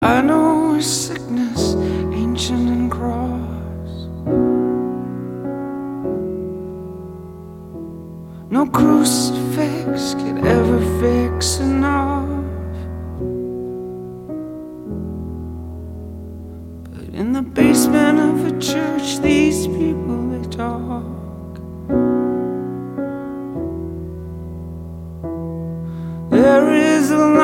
I know a sickness ancient and cross, no crucifix could ever fix enough. But in the basement of a church, these people, they talk. There is a